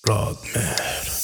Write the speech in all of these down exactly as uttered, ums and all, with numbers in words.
رادمهر.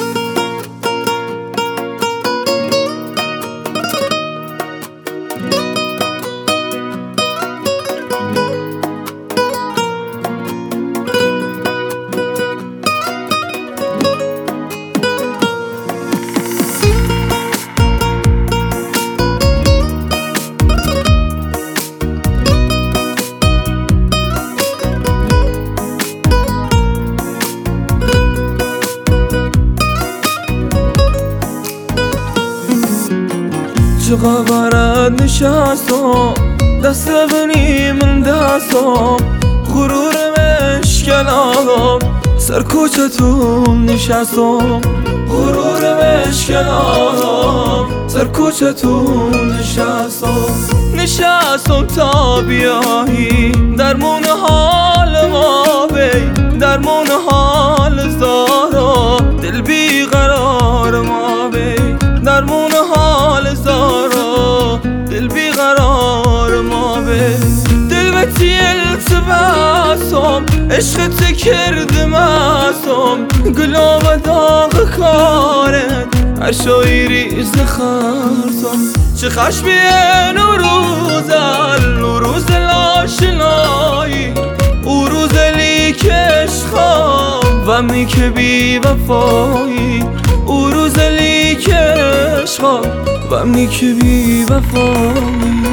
چقدر نشستم دست بنی من دستم غرور مشکلاتم سر کوچتون نشستم غرور مشکلاتم سر کوچتون نشستم نشستم تا بیایی درمون حال ما بی درمون حال زارا دل بی قرار ما بی درمون حال زارا دل بی قرار ما به دل به تیل تبسم عشقت کرده مستم گلا و داغ کارت هر شایری زخرتم چه خشمی نوروز نوروز لاشنایی او روز لیکش خواب و می که بی وفایی او روز لیکش خواب و می که بی وفایی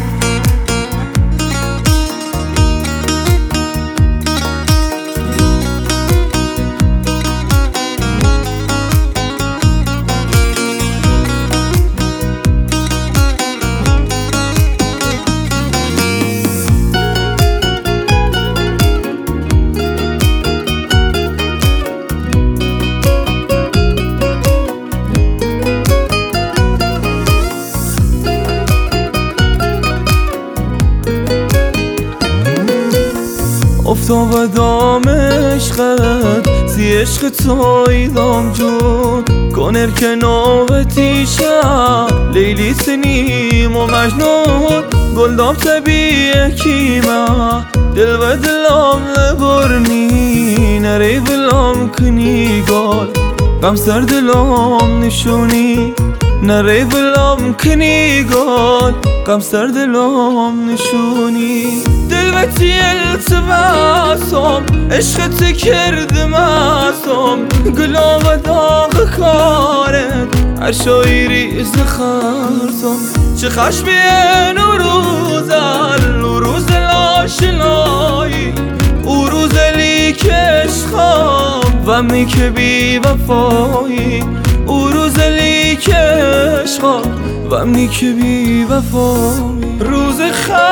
افتام و دام عشقت سی عشق تویدام جون کنر که نوبتی شد لیلی سنیم و مجنون گلدام طبیعه کیمه دل و دلام لبرنی نری بلام کنی گل غم سر دلام نشونی نری بلام کنی گل غم سر دلام نشونی دل و تیل تبسم عشقت کرده مستم گلا و داغ کارت هر شایری زخرتم چه خشمی نوروز نوروز لاشنایی او روز لیکش خواب و می که بی وفایی او روز لیکش خواب و می که بی وفایی روز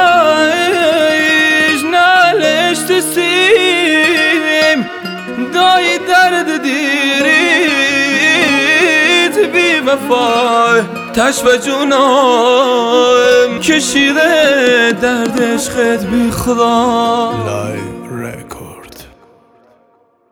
خیش نلشت سیم دای درد دیریت بی وفای تش و جونم کشیده درد عشقت بی خدا.